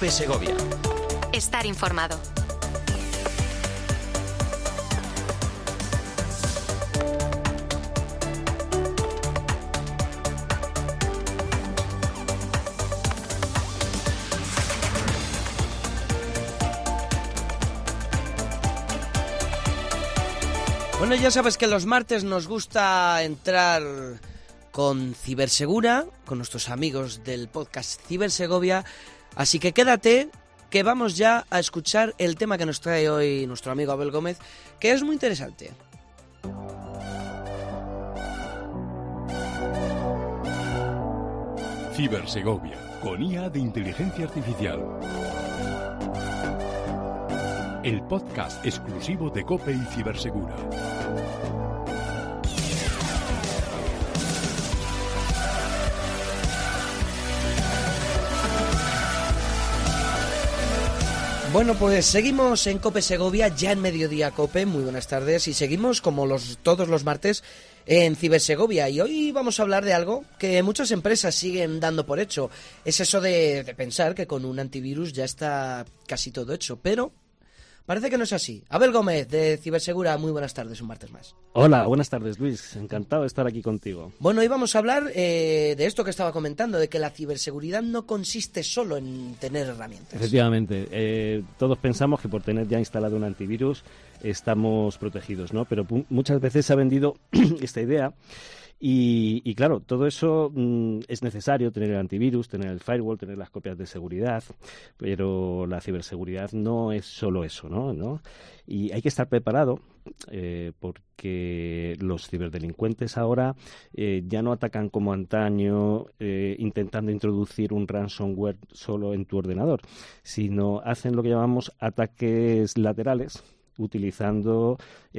COPE Segovia. Estar informado. Bueno, ya sabes que los martes nos gusta entrar con Cibersegura, con nuestros amigos del podcast Cibersegovia, así que quédate, que vamos ya a escuchar el tema que nos trae hoy nuestro amigo Abel Gómez, que es muy interesante. Cibersegovia, con IA de inteligencia artificial. El podcast exclusivo de COPE y Cibersegura. Bueno, pues seguimos en COPE Segovia, ya en Mediodía COPE, muy buenas tardes, y seguimos como todos los martes en Cibersegovia, y hoy vamos a hablar de algo que muchas empresas siguen dando por hecho. Es eso de pensar que con un antivirus ya está casi todo hecho, pero parece que no es así. Abel Gómez, de Cibersegura, muy buenas tardes, un martes más. Hola, buenas tardes, Luis. Encantado de estar aquí contigo. Bueno, hoy vamos a hablar de esto que estaba comentando, de que la ciberseguridad no consiste solo en tener herramientas. Efectivamente, todos pensamos que por tener ya instalado un antivirus estamos protegidos, ¿no? Pero muchas veces se ha vendido esta idea. Y claro, todo eso es necesario, tener el antivirus, tener el firewall, tener las copias de seguridad, pero la ciberseguridad no es solo eso, ¿no? Y hay que estar preparado porque los ciberdelincuentes ahora ya no atacan como antaño intentando introducir un ransomware solo en tu ordenador, sino hacen lo que llamamos ataques laterales, utilizando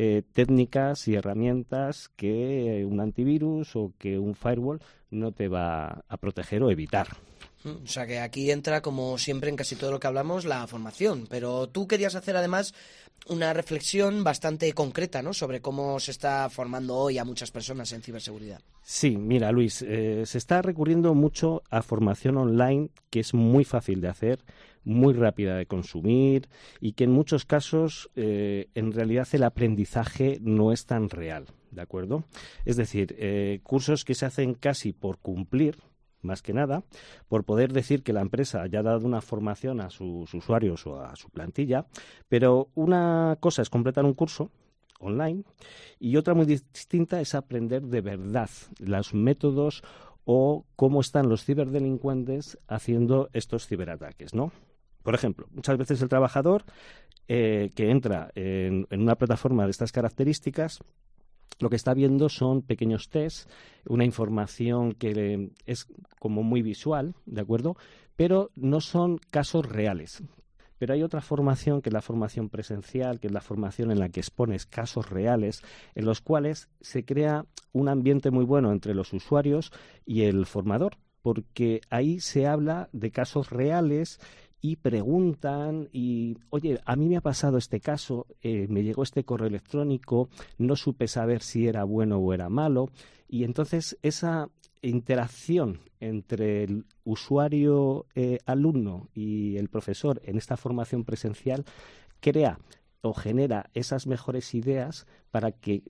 técnicas y herramientas que un antivirus o que un firewall no te va a proteger o evitar. O sea que aquí entra, como siempre en casi todo lo que hablamos, la formación. Pero tú querías hacer además una reflexión bastante concreta, ¿no?, sobre cómo se está formando hoy a muchas personas en ciberseguridad. Sí, mira, Luis, se está recurriendo mucho a formación online, que es muy fácil de hacer, muy rápida de consumir y que en muchos casos en realidad el aprendizaje no es tan real, ¿de acuerdo? Es decir, cursos que se hacen casi por cumplir, más que nada, por poder decir que la empresa ya ha dado una formación a sus usuarios o a su plantilla, pero una cosa es completar un curso online y otra muy distinta es aprender de verdad los métodos o cómo están los ciberdelincuentes haciendo estos ciberataques, ¿no? Por ejemplo, muchas veces el trabajador que entra en una plataforma de estas características lo que está viendo son pequeños tests, una información que es como muy visual, ¿de acuerdo? Pero no son casos reales. Pero hay otra formación, que es la formación presencial, que es la formación en la que expones casos reales, en los cuales se crea un ambiente muy bueno entre los usuarios y el formador, porque ahí se habla de casos reales y preguntan y, oye, a mí me ha pasado este caso, me llegó este correo electrónico, no supe saber si era bueno o era malo, y entonces esa interacción entre el usuario alumno y el profesor en esta formación presencial crea o genera esas mejores ideas para que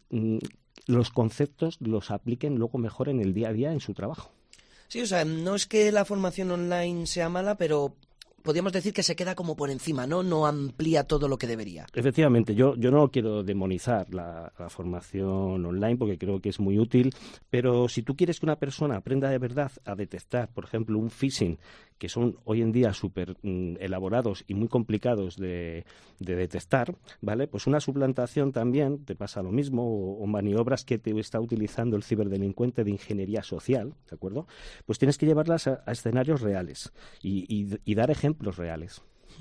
los conceptos los apliquen luego mejor en el día a día en su trabajo. Sí, o sea, no es que la formación online sea mala, pero podríamos decir que se queda como por encima, ¿no? No amplía todo lo que debería. Efectivamente, yo no quiero demonizar la formación online porque creo que es muy útil, pero si tú quieres que una persona aprenda de verdad a detectar, por ejemplo, un phishing, que son hoy en día súper elaborados y muy complicados de detectar, ¿vale? Pues una suplantación también te pasa lo mismo, o maniobras que te está utilizando el ciberdelincuente de ingeniería social, ¿de acuerdo? Pues tienes que llevarlas a escenarios reales y dar ejemplos reales.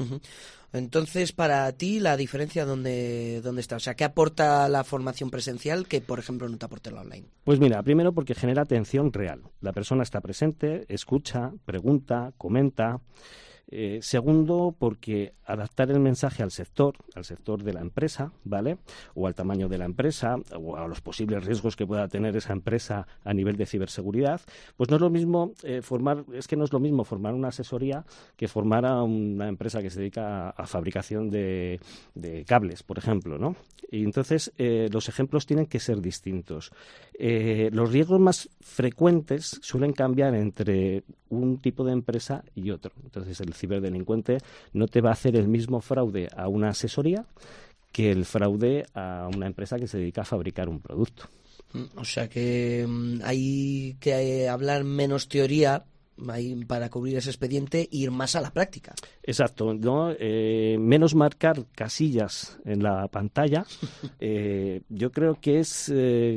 Entonces, para ti, ¿la diferencia dónde está? O sea, ¿qué aporta la formación presencial que, por ejemplo, no te aporta la online? Pues mira, primero porque genera atención real. La persona está presente, escucha, pregunta, comenta. Segundo, porque adaptar el mensaje al sector de la empresa, ¿vale? O al tamaño de la empresa, o a los posibles riesgos que pueda tener esa empresa a nivel de ciberseguridad, pues no es lo mismo formar una asesoría que formar a una empresa que se dedica a fabricación de cables, por ejemplo, ¿no? Y entonces los ejemplos tienen que ser distintos. Los riesgos más frecuentes suelen cambiar entre un tipo de empresa y otro. Entonces el ciberdelincuente no te va a hacer el mismo fraude a una asesoría que el fraude a una empresa que se dedica a fabricar un producto. O sea que hay que hablar menos teoría para cubrir ese expediente e ir más a la práctica. Exacto, ¿no? Menos marcar casillas en la pantalla. Yo creo que es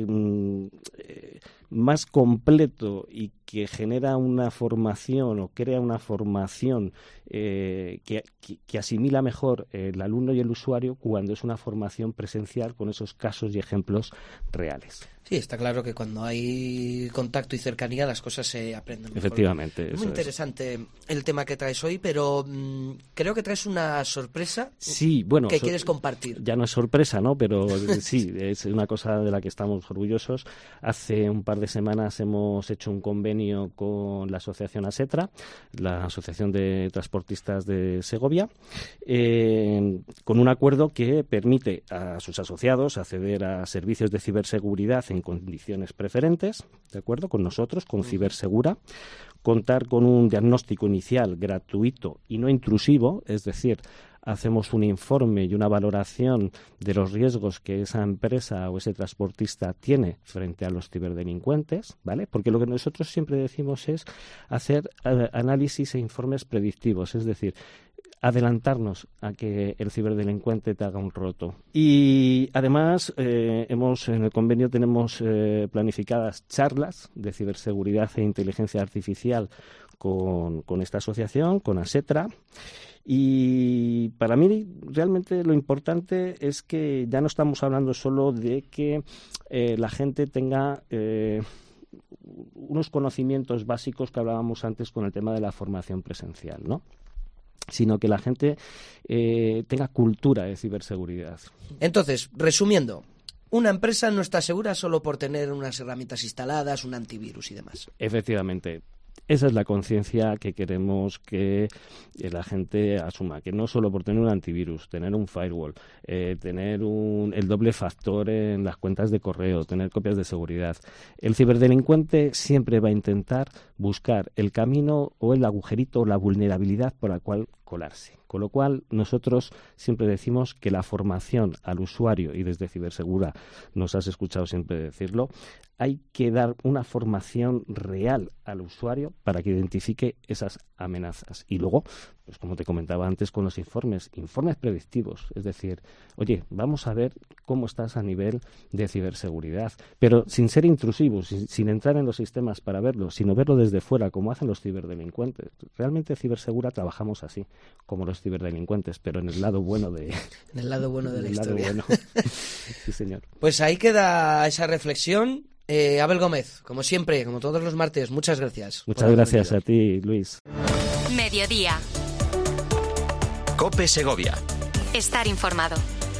más completo y que genera una formación o crea una formación que asimila mejor el alumno y el usuario cuando es una formación presencial con esos casos y ejemplos reales. Sí, está claro que cuando hay contacto y cercanía las cosas se aprenden mejor. Efectivamente. Muy interesante el tema que traes hoy, pero creo que traes una sorpresa que quieres compartir. Ya no es sorpresa, ¿no? Pero sí, es una cosa de la que estamos orgullosos. Hace un par de semanas hemos hecho un convenio con la asociación ASETRA, la Asociación de Transportistas de Segovia, con un acuerdo que permite a sus asociados acceder a servicios de ciberseguridad en condiciones preferentes, ¿de acuerdo? Con nosotros, con Cibersegura, contar con un diagnóstico inicial gratuito y no intrusivo, es decir, hacemos un informe y una valoración de los riesgos que esa empresa o ese transportista tiene frente a los ciberdelincuentes, ¿vale? Porque lo que nosotros siempre decimos es hacer análisis e informes predictivos, es decir, adelantarnos a que el ciberdelincuente te haga un roto. Y además en el convenio tenemos planificadas charlas de ciberseguridad e inteligencia artificial con esta asociación, con ASETRA. Y para mí realmente lo importante es que ya no estamos hablando solo de que la gente tenga unos conocimientos básicos que hablábamos antes con el tema de la formación presencial, ¿no? Sino que la gente tenga cultura de ciberseguridad. Entonces, resumiendo, una empresa no está segura solo por tener unas herramientas instaladas, un antivirus y demás. Efectivamente. Esa es la conciencia que queremos que la gente asuma, que no solo por tener un antivirus, tener un firewall, tener el doble factor en las cuentas de correo, tener copias de seguridad. El ciberdelincuente siempre va a intentar buscar el camino o el agujerito o la vulnerabilidad por la cual colarse. Con lo cual, nosotros siempre decimos que la formación al usuario, y desde Cibersegura nos has escuchado siempre decirlo, hay que dar una formación real al usuario para que identifique esas amenazas. Y luego, pues como te comentaba antes con los informes predictivos. Es decir, oye, vamos a ver cómo estás a nivel de ciberseguridad, pero sin ser intrusivos, sin entrar en los sistemas para verlo, sino verlo desde fuera, como hacen los ciberdelincuentes. Realmente Cibersegura trabajamos así, como los ciberdelincuentes, pero en el lado bueno de... En el lado bueno de la historia. Lado bueno. Sí, señor. Pues ahí queda esa reflexión. Abel Gómez, como siempre, como todos los martes, muchas gracias. Muchas gracias a ti, Luis. Mediodía. COPE Segovia. Estar informado.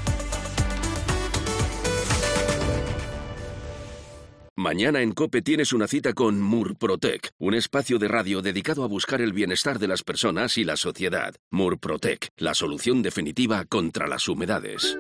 Mañana en COPE tienes una cita con Murprotec, un espacio de radio dedicado a buscar el bienestar de las personas y la sociedad. Murprotec, la solución definitiva contra las humedades.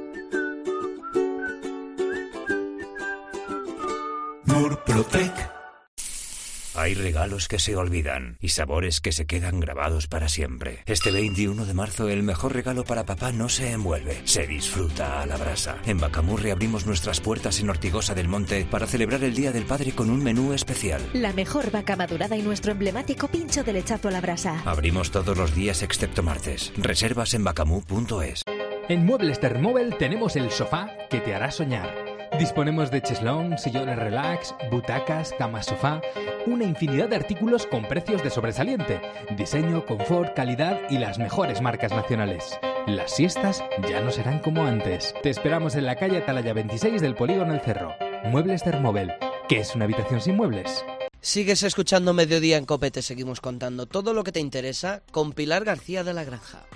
Murprotec. Hay regalos que se olvidan y sabores que se quedan grabados para siempre. Este 21 de marzo el mejor regalo para papá no se envuelve, se disfruta a la brasa. En Bacamú reabrimos nuestras puertas en Ortigosa del Monte para celebrar el Día del Padre con un menú especial. La mejor vaca madurada y nuestro emblemático pincho de lechazo a la brasa. Abrimos todos los días excepto martes. Reservas en bacamú.es. En Muebles Thermobel tenemos el sofá que te hará soñar. Disponemos de cheslón, sillones relax, butacas, camas sofá, una infinidad de artículos con precios de sobresaliente, diseño, confort, calidad y las mejores marcas nacionales. Las siestas ya no serán como antes. Te esperamos en la calle Atalaya 26 del Polígono El Cerro. Muebles Thermobel. ¿Qué es una habitación sin muebles? Sigues escuchando Mediodía en COPE, te seguimos contando todo lo que te interesa con Pilar García de la Granja.